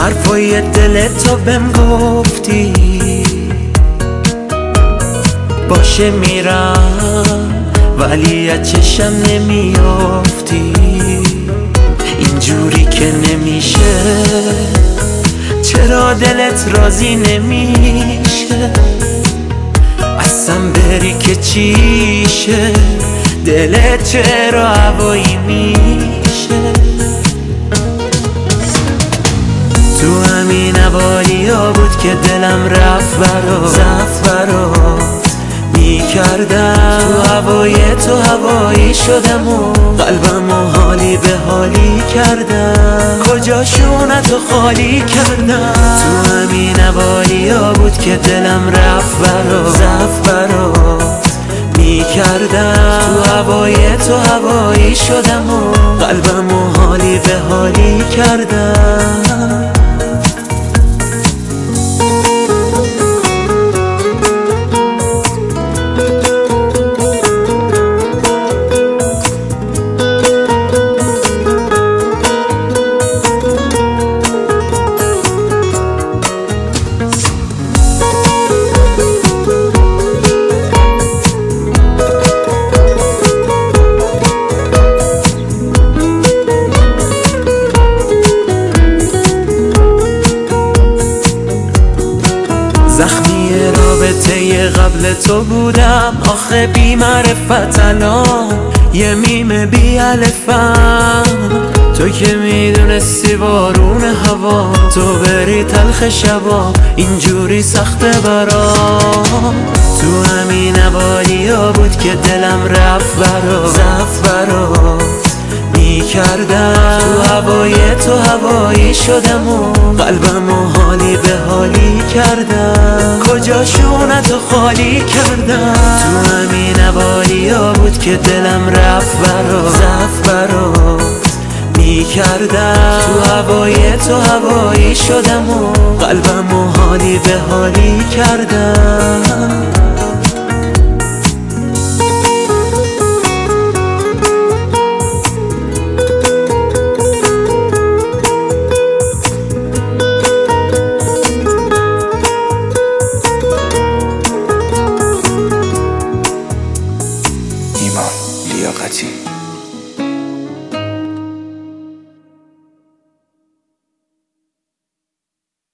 حرفای دلتو بهم گفتی، باشه میرم ولی از چشم نمیافتی. اینجوری که نمیشه، چرا دلت راضی نمیشه؟ اصلا بری که چیشه، دلت چرا هوایی میشه؟ تو همین حوالی ها بود که دلم رفت برات میکردم. تو هوای تو هوایی شدم و قلبم و حالی به حالی کردم، کجاشونتو خالی کردم. تو همین حوالی ها بود که دلم رفت برات میکردم. تو هوای تو هوایی شدم و قلبم و حالی به حالی کردم. زخمی رابطه قبل تو بودم، آخه بی معرفت الان یه میم بی الفم. تو که میدونستی بارون هوا، تو بری تلخ شبا اینجوری سخته برام. تو همین حوالی ها بود که دلم رفت برات میکردم. تو هوای تو هوایی شدم و قلبم و حالی به حالی کردم، کجاشونتو خالی کردم. تو همین حوالی ها بود که دلم رفت برات میکردم. تو هوای تو هوایی شدم و قلبم و حالی به حالی کردم.